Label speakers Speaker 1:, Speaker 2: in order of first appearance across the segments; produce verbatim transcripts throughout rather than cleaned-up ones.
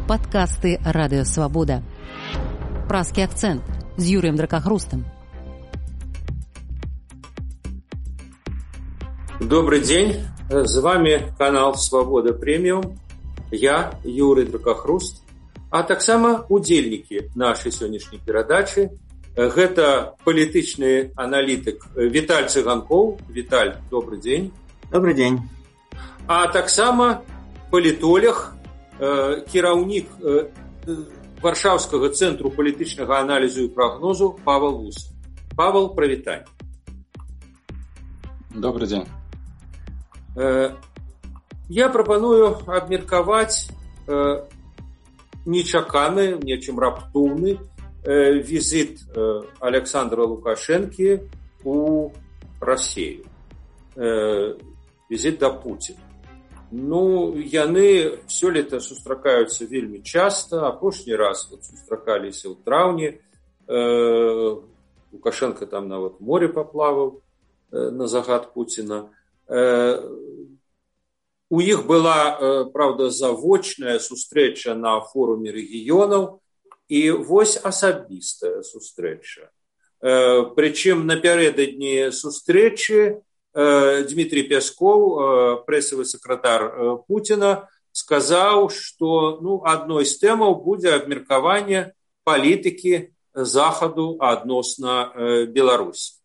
Speaker 1: Падкасты Радыё Свабода. Празкі акцэнт з Юрыем Дракахрустам.
Speaker 2: Добрый день, с вами канал Свобода Премиум, я Юрий Дракахруст, а таксама удзельнікі нашай сённяшняй перадачы. Гэта палітычны аналітык Віталь Цыганкоў. Віталь, добрый день.
Speaker 3: Добрый день.
Speaker 2: А таксама палітолог, кіраўнік Варшаўскага цэнтру палітычнага аналізу і прагнозу Павел Вус. Павел, прывітанне.
Speaker 4: Добрый день.
Speaker 2: Я прапаную абмеркаваць нечаканы, нечым раптоўны візіт Александра Лукашэнкі у Расію. Візіт да Пуціна. Ну, яны сёлета сустракаюцца вельмі часта. Апошні раз вот сустракаліся ў траўні. Лукашенко там нават море паплаваў на загад Пуціна. У іх была, правда, завочная сустрэча на форуме рэгіёнаў і вось асабістая сустрэча. Прычым напярэдадні сустрэчы Дмитрий Песков, прэсавы сакратар Путина, сказаў, што ну, адной з тэмаў будзе абмеркаванне палітыкі Захаду адносна Беларусі.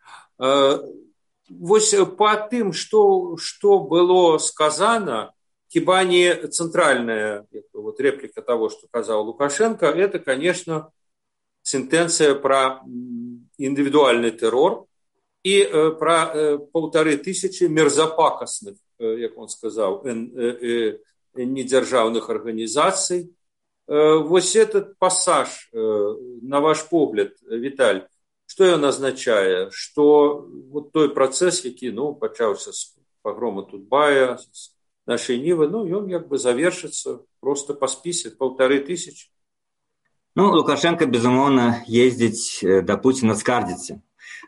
Speaker 2: Вось па тым, што, што было сказано, хіба не цэнтральная вот, реплика того, что сказал Лукашенко, это, конечно, сентенция про индивидуальный террор и э, про э, полторы тысячи мерзопакостных, э, как он сказал, э, э, э, недержавных организаций. Э, вот этот пассаж, э, на ваш погляд, Виталь, что он означает? Что вот той процесс, який, ну, пачаўся з пагрому Тутбая, з нашей Нивы, ну, и он как бы завершится просто по списку полторы тысячи.
Speaker 3: Ну, Лукашенко, безумоўна, ездзіць да Пуціна скардзіцца.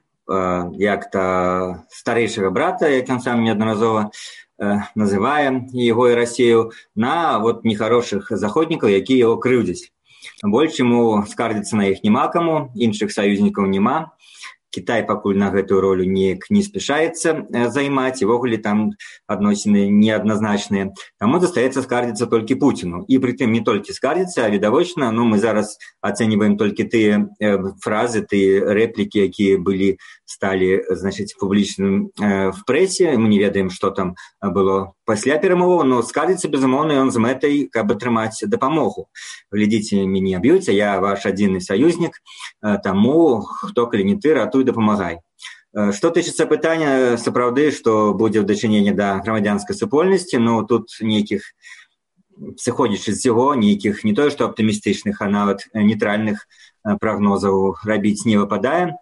Speaker 3: Як-то старэйшага брата, як ён сам неаднаразова называе яго і Расію, на вот нехарошых заходнікаў, якія яго крыўдзяць. Больш яму скардзіцца на іх няма каму, іншых саюзнікаў няма. Кітай пакуль на гэтую ролю неяк не спяшаецца займаць, і ввогуле там адносіны неадназначныя. Таму застаецца скардзіцца толькі Пуціну. І прытым не толькі скардзіцца, а відавочна, ну, мы зараз ацэньваем толькі тыя э, фразы, тыя рэплікі, якія былі, сталі, значыць, публічным э, в прэсе. Мы не ведаем, што там было пасля перамоваў, но скардзіцца, безумоўна, ён з мэтай, каб атрымаць дапамогу. Глядзіце, мяне б'юцца, я ваш адзіны саюзнік, э, таму, хто, калі не ты, ратуй, дапамагай. Што тычыцца пытання, сапраўды, што будзе ў дачыненні да грамадзянскай супольнасці, ну, тут нейкіх, сыходзячы з яго, нейкіх не тое, што аптымістычных, а нават нейтральных прагнозаў рабіць не выпадае,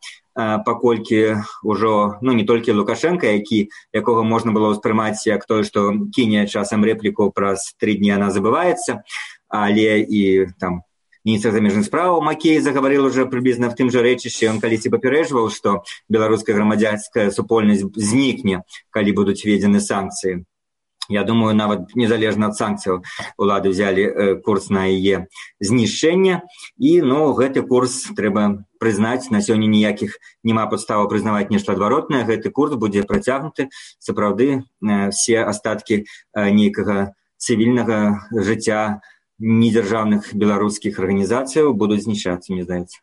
Speaker 3: паколькі ўжо, ну, не толькі Лукашенко, які, якога можна было ўспрымаць як тое, што кіне часам рэпліку праз тры дні яна забываецца, але і там міністр замежных справаў Макей загаварыў уже прыблізна в тым жа рэчышчы. Ён калісьці папярэджваў, што беларуская грамадзянская супольнасць знікне, калі будуць введзены санкцыі. Я думаю, нават незалежна ад санкцыяў улады ўзялі э, курс на яе знішчэнне. І, ну, гэты курс трэба прызнаць, на сёння ніякіх няма падставаў прызнаваць нешта адваротнае. Гэты курс будзе працягнуты. Сапраўды, э, все астаткі э, нейкага цывільнага жыцця недзяржаўных беларускіх арганізацыяў будуць знішчацца, мне здаецца.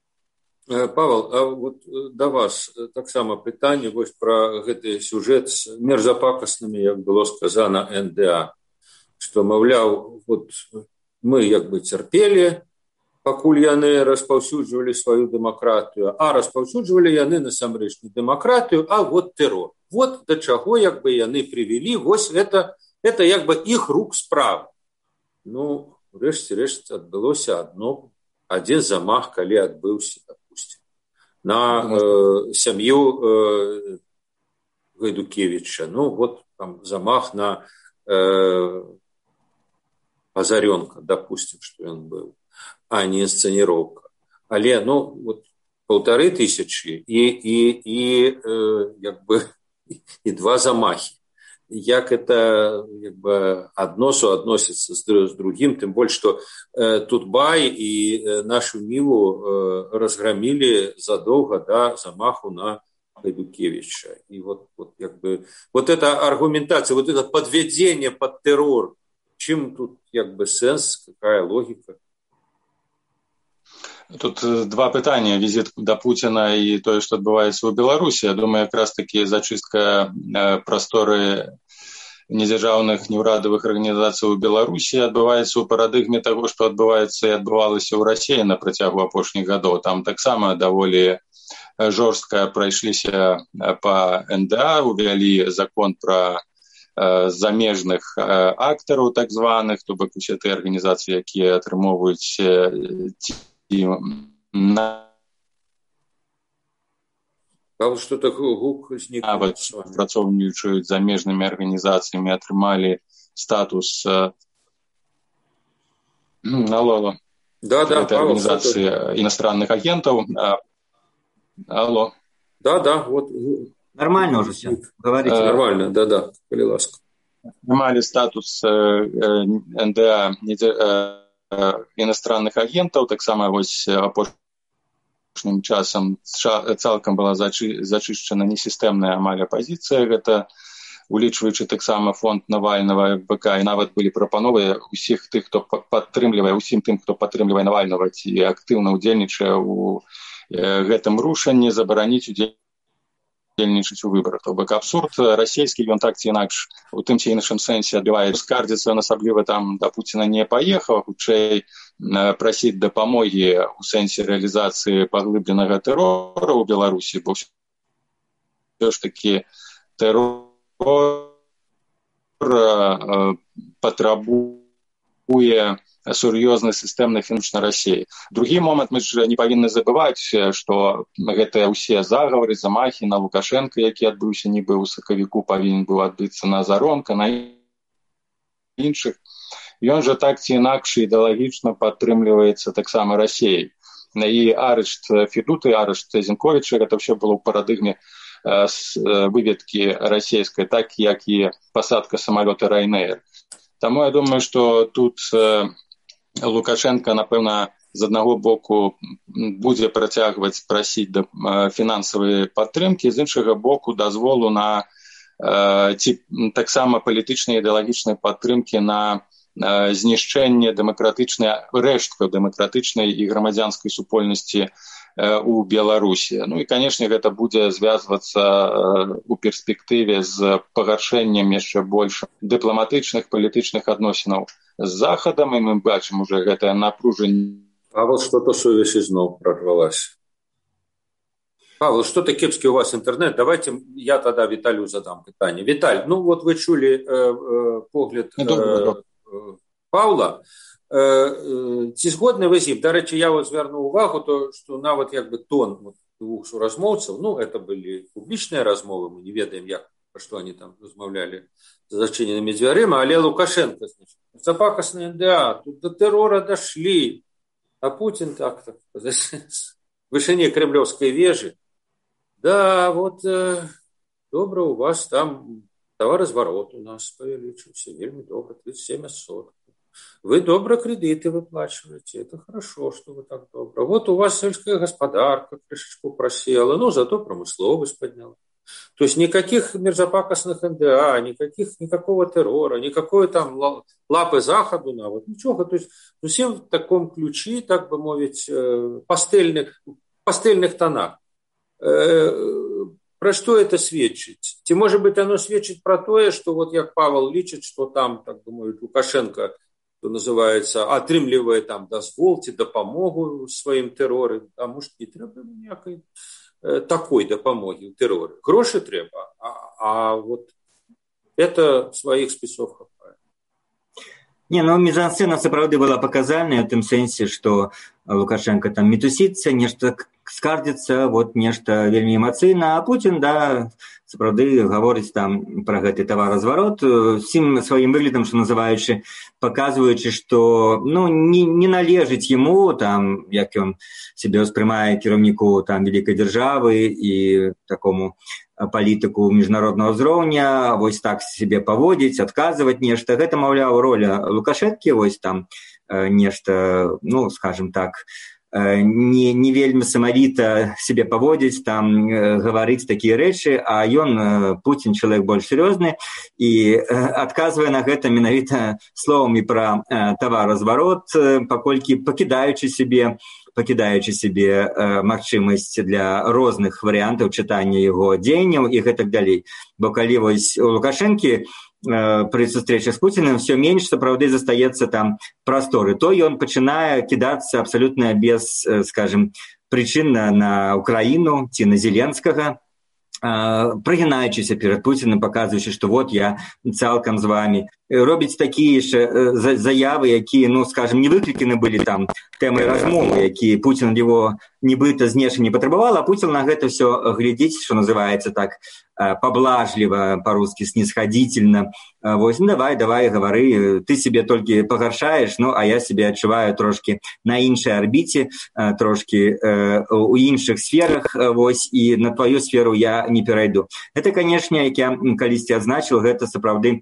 Speaker 2: Павел, а вот да вас таксама пытанне вось пра гэты сюжэт з мерзапакаснымі, як было сказана, эн дэ а, што, маўляў, вот мы як бы цярпелі, пакуль яны распаўсюджвалі сваю дэмакратыю, а распаўсюджвалі яны насамрэч не дэмакратыю, а вот тэрор. Вот да чаго як бы яны прывялі, вось это, это як бы іх рук справа. Ну, рэшце-рэшт адбылося адно, адзін замах, калі адбыўся, допустим, на э, сям'ю э, Гайдукевіча. Ну, вот там замах на э, Азарёнка, допустим, што ён быў, а не інсцэніроўка. Але, ну, вот полторы тысячи і, і, і э, як бы, і два замахи. як это як бы адно суадносіцца з, з другім, тым больш, што э, Тутбай і э, нашу Ніву э, разграмілі задоўга да замаху на Гайдукевича. И вот, вот, как бы, вот эта аргументация, вот это подведение под террор, чем тут как бы сенс, какая логика?
Speaker 4: Тут два пытання. Візит до Путіна і тое, што адбываецца ў Беларусі. Я думаю, якраз таки зачыстка прасторы недзяржаўных неўрадавых арганізацый у Беларусі адбываецца ў парадыгме таго, што адбываецца і адбывалася ў Расіі на працягу апошніх гадоў. Там таксама даволі жорстка прайшліся па эн дэ а, увялі закон пра замежных актараў, так званых, то бок усе тыя арганізацыі, якія атрымоўваюць на...
Speaker 2: Что-то гук
Speaker 4: нават працоўнічаюць замежнымі арганізацыямі, атрымалі статус ну, алло,
Speaker 2: да, да,
Speaker 4: этой организации иностранных агентов. Алло.
Speaker 2: Да, да, вот.
Speaker 3: Нормально уже все. Говорите.
Speaker 2: А, нормально, да, да, коли ласка.
Speaker 4: Атрымалі статус эн дэ а иностранных агентаў, таксама вось апошнім часам цалкам была зачышчана несістэмная амаль апазіцыя, гэта улічваючы таксама фонд Навальнага, эф бэ ка, і нават былі прапановы усіх тых, хто падтрымлівае, усім тым, хто падтрымлівае Навальнага ці актыўна ўдзельнічае ў гэтым рушанні, забараніць удзельнічаць у выбарах. То бок абсурд расійскі, ён так ці інакш у тым ці іншым сэнсе адбівае скардзіцца, асабліва там да Пуціна не паехаў, хутчэй прасіць дапамогі ў сэнсе рэалізацыі паглыбленага тэрора ў Беларусі, бо ўсё ж такі тэрор патрабуе сур'ёзны сістэмны фінансавы Расіі. Другі момант, мы ж не павінны забываць, што гэтыя ўсе загавары, замахі на Лукашенка, які адбыўся нібы ў сакавіку, павінен быў адбыцца на Заронка, на іншых. Ён жа так ці інакш ідэалагічна падтрымліваецца таксама Расіяй. І арышт Федуты, арышт Зінковіча, гэта ўсё было ў парадыгме выведкі расійскай, так як і пасадка самалёта Ryanair. Таму я думаю, што тут Лукашенко, напэўна, з аднаго боку будзе працягваць прасіць фінансавай падтрымкі, з іншага боку дазволу на ці таксама палітычнай ідэалагічнай падтрымкі на знішчэнне дэмакратычнай рэшткаў дэмакратычнай і грамадзянскай супольнасці у Беларусі. Ну і, канешне, гэта будзе звязвацца у перспектыве з пагаршэннем яшчэ больш дыпламатычных палітычных адносінаў з Захадам, і мы бачым уже гэтае напружанне.
Speaker 2: Павел, что-то сувязь изноў прорвалась. Павел, что-то кепский у вас интернет. Давайте я тогда Виталию задам питание. Виталь, ну вот вы чули э, э, погляд э, э, Павла. Ці згодны вы з ім? Дарэчы, я вот звярнуў увагу, то, што нават як бы тон вот, двух суразмоўцаў, ну, это былі публічныя размовы, мы не ведаем, як, пра што они там размаўлялі за зачыненымі дзвярыма, але Лукашенко, значит, запакасны эн дэ а, тут до тэрора дашлі, а Путин так-то, в вышыне кремлёвской вежы, да, вот, э, добра у вас там товаразворот у нас павялічыўся, вельмі добра, тридцать семь соток. Вы добро кредиты выплачиваете, это хорошо, что вы так добро. Вот у вас сельская господарка крышечку просела, но зато промысловость подняла. То есть никаких мерзопакостных эн дэ а, никаких, никакого террора, никакой там лапы Заходу, на вот ничего. То есть всем в таком ключе, так бы мовить, пастельных, пастельных тонах. Про что это сведчит? Ці, может быть, оно сведчит про то, что вот як Павел лічыць, что там, так бы мовить, Лукашенко, что называется, атрымлівае там дазвол ці дапамогу сваім тэроры, а может не трэба ніякай э, такой дапамогі ў тэроры. Грошы трэба, а, а вот это сваіх спісов хапае.
Speaker 3: Не, ну мізансцэна сапраўды была паказальная ў тым сэнсе, што Лукашенко там мітусіцца, нешта скардзіцца, вот нешта вельмі эмацыйна, а Путін, да, сапраўды гаворыць там пра гэты таваразварот, усім сваім выглядам, што называючы, паказваючы, што ну, не, не належыць яму, там, як ён сябе ўспрымае кіраўніку там вялікай дзяржавы і такому палітыку міжнароднага ўзроўня, вось так себе паводзіць, адказваць нешта. Гэта, маўляў, роля Лукашэнкі, вось там нешта, ну, скажем так, не, не вельмі самавіта себе паводзіць, там гаварыць такія рэчы, а ён, Пуцін, чалавек больш сур'ёзны, і адказвае на гэта менавіта словамі пра таваразварот, паколькі пакідаючы себе пакідаючы себе э, магчымасць для розных варыянтаў чытання яго дзеянняў і гэтак далей. Бо калі вось у Лукашэнкі э, пры сустрэчы з Пуціным все менш сапраўды застаецца там прасторы, то ён пачынае кідацца абсалютна без, э, скажем, прычынна на Украіну ці на Зеленскага, прыгінаючыся перад Пуціным, паказваючы, што вот я цалкам з вамі. Робіць такія ж заявы, якія, ну, скажем, не выкліканы былі там тэмай размовы, якія Пуцін его нібыта знешне не патрабавал, а Пуцін на гэта ўсё глядзіць, што называецца так поблажліва, па-рускі снисходительно. Вось, ну, давай, давай, гавары, ты себе толькі пагаршаеш, ну, а я себе адчуваю трошки на іншай арбіце, трошки у іншых сферах, вось, і на твою сферу я не перайду. Гэта, канешне, як я калісьці адзначыў, гэта сапраўды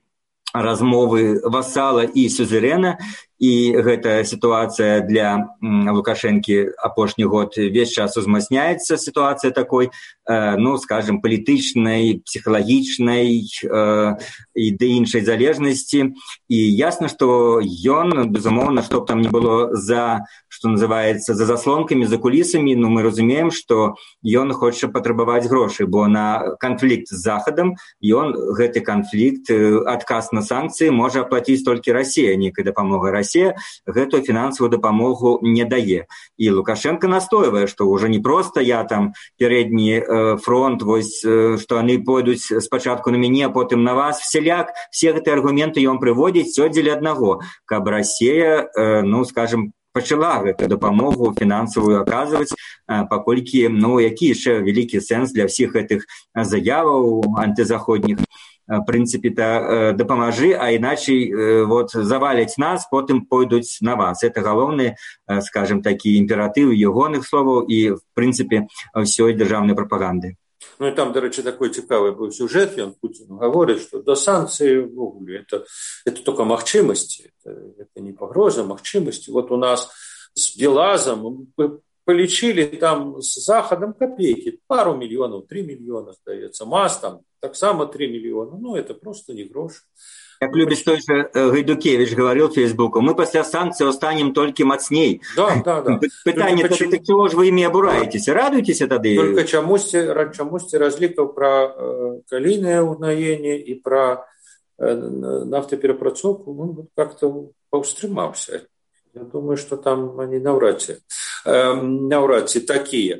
Speaker 3: размовы васала і сюзерэна, і гэта сітуацыя для Лукашэнкі апошні год весь час узмацняецца, сітуацыя такой, э, ну, скажем, палітычнай, псіхалагічнай э, і да іншай залежнасці. І ясна, што ён, безумоўна, што б там не было за, што называецца, за заслонкамі, за кулісамі, ну, мы разумеем, што ён хоча патрабаваць грошы, бо на канфлікт з Захадам ён гэты канфлікт, адказ на санкцыі можа аплаціць толькі Расія, нейкая дапамога Расія. Расія гэтую фінансавую дапамогу не дае. І Лукашенко настойвае, што ўжо не проста я там передні э, фронт, вось, э, што яны пойдуць спачатку на мяне, а потым на вас. Всяляк, все гэтыя аргументы ён прыводзіць всё дзеля аднаго, каб Расія, э, ну, скажем, пачала гэту дапамогу фінансавую аказваць, э, паколькі, ну, які яшчэ вялікі сэнс для ўсіх гэтых заяваў антызаходніх. В прынцыпе, то дапамажы, а іначай вот, заваляць нас, потым пойдуць на вас. Это галоўны, скажем, такі імператыў ягоных словаў і, в прынцыпе, ўсёй дзяржаўнай прапаганды.
Speaker 2: Ну і там, до речі, такой цікавий був сюжет, ён Путіну говорить, що до санкцій, в ogóle, это, это только махчимости, это, это не погроза, махчимости. Вот у нас с Белазом полечили там с Заходом копейки, пару миллионов, три миллиона, сдается, МАЗ там, так само три миллиона, ну это просто не грош.
Speaker 3: Как любит той же Гайдукевич говорил в Фейсбуку, мы после санкций станем только мацней.
Speaker 2: Да, да, да.
Speaker 3: Питание, то, так чего же вы ими обураетесь? Радуйтесь тады?
Speaker 2: Только чамусьці, чамусьці разлікаў про э, калійнае ўгнаенне і про э, нафтаперапрацоўку, ну, как-то паўстрымаўся. Я думаю, что там они навряд ли, э, навряд ли такие.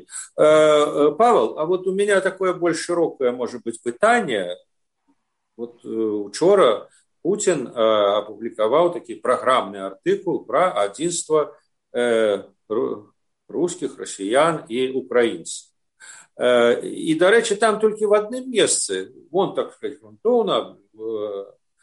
Speaker 2: Э, Павел, а вот у меня такое больше широкое, может быть, питание. Вот э, учора Путин э, опубликовал такой программный артикул про единство э, русских, россиян и украинцев. Э, и, до речи, там только в одном месте, он, так сказать, грунтовно э,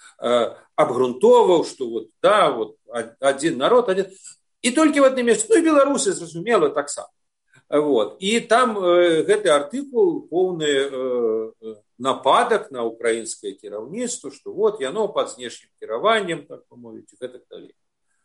Speaker 2: э, обгрунтовал, что вот, да, вот один народ, один... И только в одном месте, ну и белорусы, зразумела, так само. Вот. И там э, гэты артикул полный э, нападок на украинское кіраўніцтва, что вот яно под знешнім кіраваннем, так помовить, и так далее.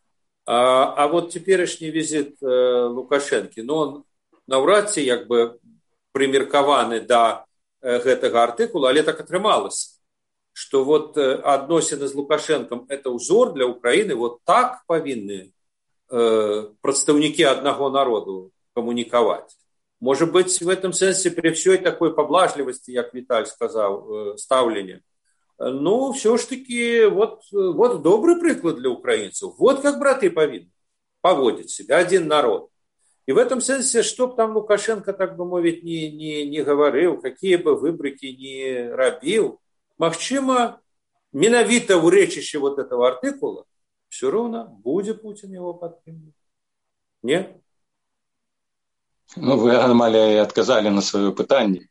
Speaker 2: А, а вот теперешний визит э, Лукашенко, ну он навряд ці як бы примеркованы до э, гэтага артикула, але так атрымалася, что вот э, адносіны з Лукашенком это узор для Украины, вот так павінны э, прадстаўнікі аднаго народу коммуниковать. Может быть, в этом сенсе при всей такой поблажливости, как Виталь сказал, ставлении, ну, все ж таки, вот, вот добрый приклад для украинцев. Вот как браты повинны поводить себя, один народ. И в этом сенсе, чтоб там Лукашенко, так бы мовить, не, не, не говорил, какие бы выбрыки не робил, магчыма, менавіта в речище вот этого артикула, все равно будет Путин его подтримывать. Нет?
Speaker 4: Ну, вы, Анамалія, адказалі на сваё пытанне.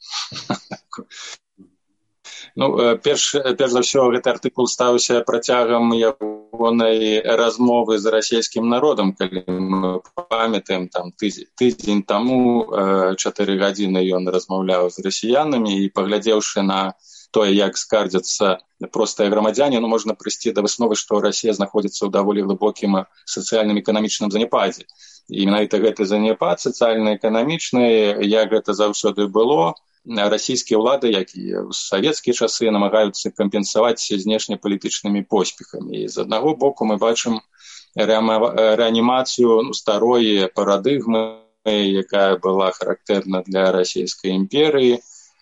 Speaker 4: Ну, перш, перш за ўсё, гэты артыкул стаўся працягам яго ягонай размовы з расійскім народам, калі мы памятаем, там тыдзень таму чатыры гадзіны ён размаўляў з расіянамі, і паглядзеўшы на тое, як скардзяцца простыя грамадзяне, ну, можна прыйсці да высновы, што Расія знаходзіцца ў даволі глыбокім сацыяльным эканамічным заняпадзе. І менавіта гэты заняпад сацыяльна-эканамічны, як гэта заўсёды было, расійскія ўлады, як і ў савецкія часы, намагаюцца кампенсаваць знешнепалітычнымі поспехамі. І з аднаго боку мы бачым рэанімацыю ну, старой парадыгмы, якая была характэрна для расійскай імперыі,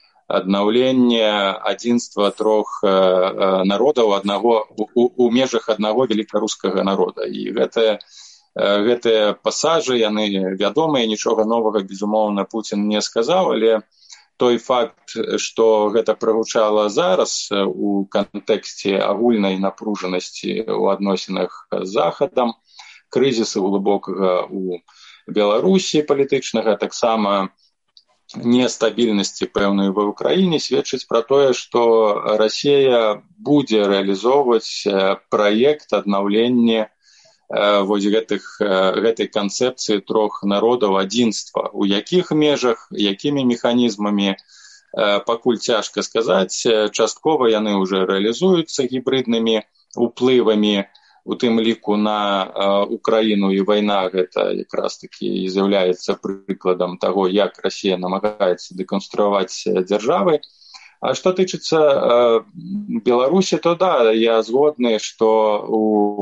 Speaker 4: аднаўленне адзінства трох народаў аднаго у, у межах аднаго великарускага народа. І гэтыя гэтыя пасажы, яны вядомыя, нічога новага, безумоўна, Пуцін не сказаў, але той факт, што гэта прагучала зараз у кантэксце агульнай напружанасці ў адносінах з Захадам, крызісу глыбокага ў Беларусі палітычнага, таксама нестабільнасці пэўнай ва ўкраіне, сведчыць пра тое, што Расія будзе рэалізоўваць праект аднаўлення вось гэтых, гэтай канцэпцыі трох народаў адзінства. У якіх межах, якімі механізмамі, пакуль цяжка сказаць. Часткова яны ўжо рэалізуюцца гібрыднымі уплывамі, у тым ліку на Украіну, і вайна гэта якраз такі з'яўляецца прыкладам таго, як Расія намагаецца дэканструяваць дзяржавы. А што тычыцца Беларусі, то да, я згодны, што у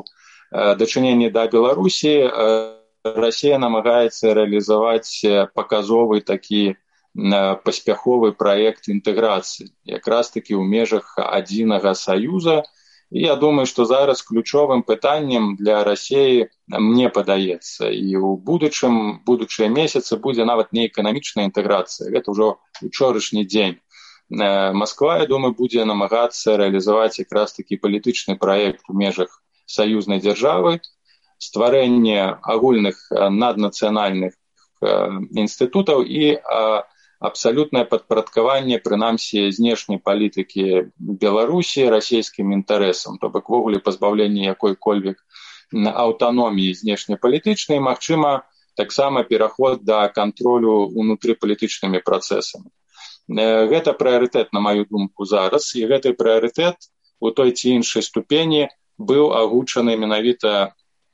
Speaker 4: дачыненні да Беларусі Расія намагаецца рэалізаваць паказовы такі паспяховы праект інтэграцыі, якраз такі ў межах адзінага саюза. І я думаю, што зараз ключовым пытаннем для Расіі, мне падаецца, і ў будучым, будучыя месяцы будзе нават не эканамічная інтэграцыя, гэта ўжо учорашні дзень. Масква, я думаю, будзе намагацца рэалізаваць якраз такі палітычны праект у межах саюзнай дзяржавы, стварэнне агульных наднацыянальных інстытутаў і абсалютнае падпарадкаванне, прынамсі, знешняй палітыкі Беларусі расійскім інтарэсам, то бок вогуле пазбаўленне якой-кольвек аўтаноміі знешнепалітычнай, магчыма, таксама пераход да кантролю унутрыпалітычнымі працэсамі. Гэта прыярытэт, на маю думку, зараз, і гэты прыярытэт у той ці іншай ступені быў агучаны менавіта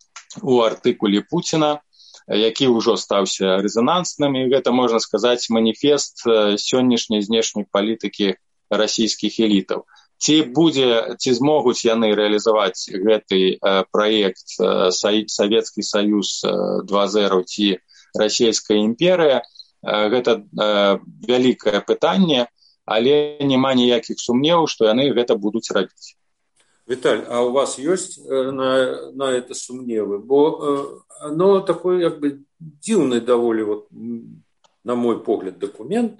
Speaker 4: ў артыкуле Пуціна, які ўжо стаўся рэзанансным, і гэта, можна сказаць, маніфест сённяшняй знешняй палітыкі расійскіх элітаў. Ці будзе, ці змогуць яны рэалізаваць гэты праект Савецкі Саюз два зэра ці Расійская імперыя, гэта вялікае пытанне, але няма ніякіх сумневаў, што яны гэта будуць рабіць.
Speaker 2: Виталь, а у вас есть на, на это сумневы? Бо оно такой, как бы, дивный довольно, вот, на мой погляд, документ.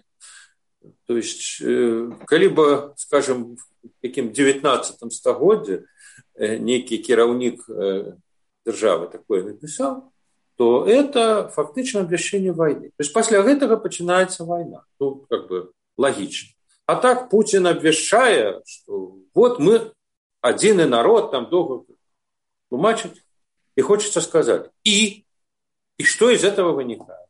Speaker 2: То есть, коли бы, скажем, в каким девятнадцатом стагодзе некий кіраўнік державы такое написал, то это фактично обвящение войны. То есть, после этого начинается война. Ну, как бы, логично. А так Путин обвящая, что вот мы один и народ, там долго тлумачить, и хочется сказать, и, и что из этого вынікает?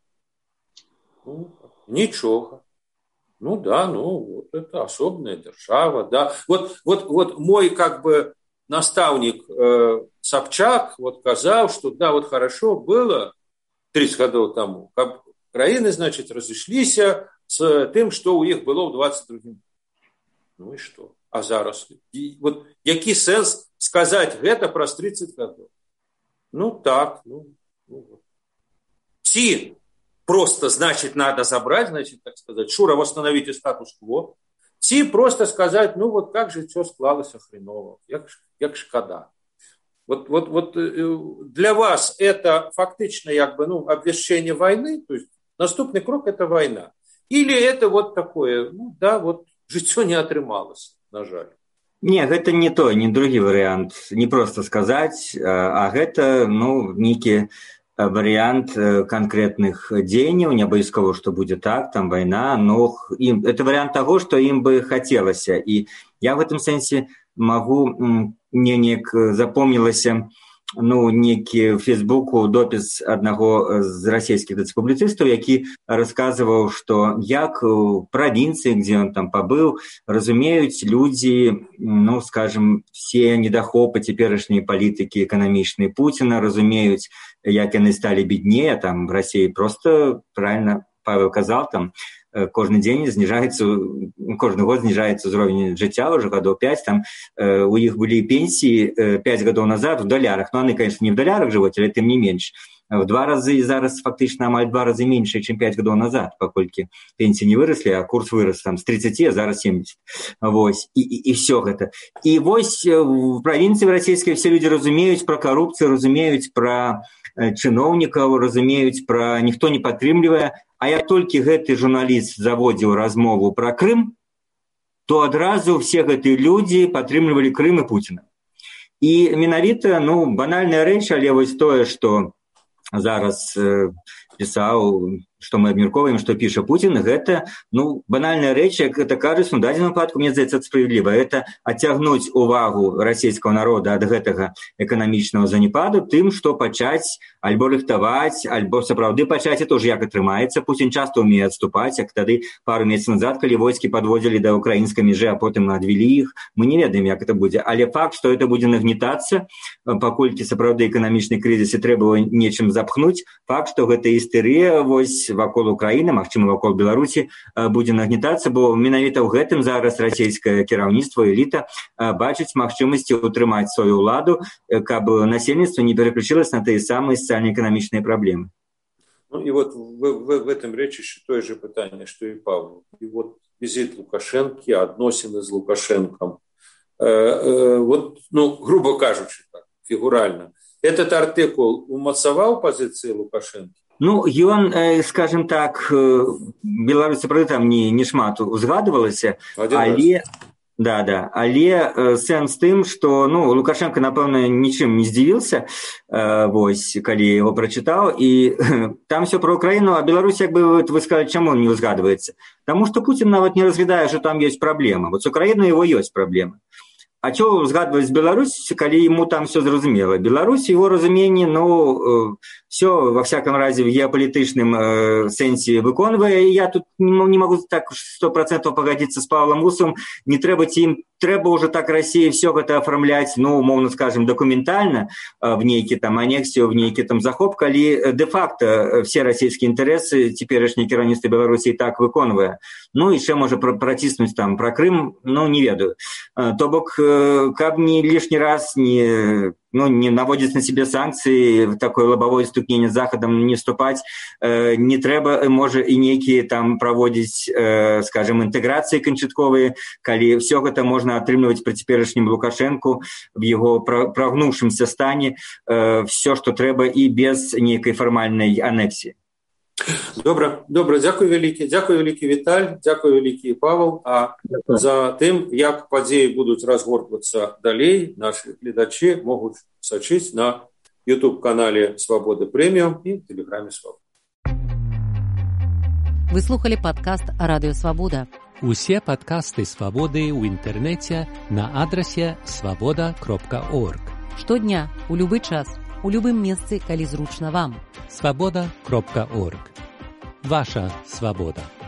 Speaker 2: Ну, ничего. Ну да, ну вот это особенная держава, да. Вот, вот, вот мой как бы наставник э, Собчак вот сказал, что да, вот хорошо было тридцать годов тому, как краины, значит, разошлись с тем, что у них было в двадцать другим. Ну и что? А зараз? І вот який сенс сказати гэта праз тридцать гадоў? Ну так, ну, ну вот. Ці просто, значит, надо забрать, значит, так сказать, Шура, восстановите статус-кво, ці просто сказать, ну вот как же все склалось хреново, як, як шкода. Вот, вот, вот для вас это фактично як бы, ну, обвящение войны, то есть наступный крок это война. Или это вот такое, ну да, вот жыццё не атрымалось. На жаль.
Speaker 3: Не, гэта не той, не другі варыянт, не проста сказаць, а гэта, ну, нейкі варыянт канкрэтных дзеянняў, не абавязкова, што будзе так, там вайна, но ім, это варыянт таго, што ім бы хацелася. І я в гэтым сэнсе магу, мне неяк запомнілася, ну, некі ў Фейсбуку допіс аднаго з расійскіх публіцыстаў, які расказваў, што як у правінцыі, дзе ён там пабыў, разумеюць людзі, ну, скажем, все недахопы цяперашняй палітыкі эканамічнай Пуціна, разумеюць, як яны сталі беднее, там, в Расіі просто, правильно Павел казаў, там, кожны дзень зніжаецца, кожны год зніжаецца ўзровень жыцця, ўжо гадоў пяць, там э, у іх былі пенсіі пяць гадоў назад в далярах, но яны, конечно, не в далярах жывуць, але тым не менш. В два разы, і зараз фактычна амаль два разы менш, чым пяць гадоў назад, паколькі пенсіі не выраслі, а курс вырас там з тридцати, а зараз семьдесят. Вось, і, і, і все гэта. І вось в правінцыі расійскай все людзі разумеюць пра карупцыю, разумеюць пра чыноўнікаў, разумеюць пра ніхто не падтрымлівае. А як толькі гэты журналіст заводзіў размову пра Крым, то адразу все гэтыя людзі падтрымлівалі Крым і Пуціна. І менавіта, ну, банальная рэч, але вось тое, што зараз э, пісаў, што мы абмяркоўваем, што піша Пуцін, гэта, ну, банальная рэч, як гэта кажуць, ну, в дадзеным выпадку, мне здаецца, справядліва. Это адцягнуць увагу расійскага народа ад гэтага эканамічнага занепаду тым, што пачаць альбо рыхтаваць, альбо сапраўды пачаць, это ўжо як атрымаецца. Пуцін часта ўмее адступаць, як тады пару месяцаў назад, калі войскі падводзілі да украінскай мяжы, а потым адвялі іх. Мы не ведаем, як это будзе. Але факт, што это будзе нагнетацца, паколькі сапраўды эканамічны крызіс і трэба нечым запхнуць, факт, што гэта істэрыя, вось, вакол Украіны, магчыма, вакол Беларусі будзе нагнетацца, бо менавіта ў гэтым зараз расійскае кіраўніцтва, эліта бачыць магчымасці утрымаць сваю ўладу, каб насельніцтва не переключилось на тыя самыя социально-экономічныя праблемы.
Speaker 2: Ну и вот в, в, в этом речь еще то же питание, что и Павел. И вот визит Лукашенки, относины с Лукашенком, э, э, вот, ну, грубо кажучи, так, фигурально, этот артикул умацаваў позиции Лукашенко?
Speaker 3: Ну, ён, скажем так, беларусы, правда, там не, не шмат узгадывалася, але... Да, да, але э, сэнс тым, што, ну, Лукашенко, напэўна, нічым не здзівіўся, э, вось, калі яго прачытаў, і э, там все про Украіну, а Беларусь, як бы вы сказали, чаму не узгадваецца? Таму што Пуцін нават не разглядае, што там ёсць праблема. Вот з Украінай его ёсць праблема. А чого згадваць Беларусь, калі ему там все зразумела? Беларусь, его разуменне, ну, все, во всяком разе, в геополитичном э, сенсе выконвае. И я тут не, не могу так сто процентов погодиться с Павлом Усовым. Не трэба ім, трэба уже так России все это оформлять, ну, умовно скажем, документально, э, в нейкі там аннексию, в нейкі там захоп, калі де-факто все российские интересы теперешние кіраўніцтва Беларуси и так выконвае. Ну, еще можа протиснуть там про Крым, ну, не ведаю. Э, то бок, каб не лишний раз не, ну, не наводить на себе санкции, в такое лобовое стукнение с Заходом не вступать, э, не трэба, можа, и некие там проводить, э, скажем, интеграции канчатковые, калі все это можно атрымліваць при цяперашнім Лукашенку в его прогнувшемся стане, э, все, что трэба, и без некой формальной аннексии.
Speaker 2: Добра, добра, дзякуй вялікі, дзякуй вялікі Віталь, дзякуй вялікі Павел, а дзякуй. За тым, як падзеі будуць разгортвацца далей, нашы гледачы могуць сачыць на YouTube-канале Свабода Прэміум і Тэлеграме Свабода.
Speaker 1: Вы слухали падкаст Радыё Свабода.
Speaker 5: Усе падкасты Свабоды ў інтэрнэце на адрасе свабода кропка орг.
Speaker 1: Штодня, у любы час, у любым месцы, калі зручна вам.
Speaker 5: свабода кропка орг. Ваша свабода.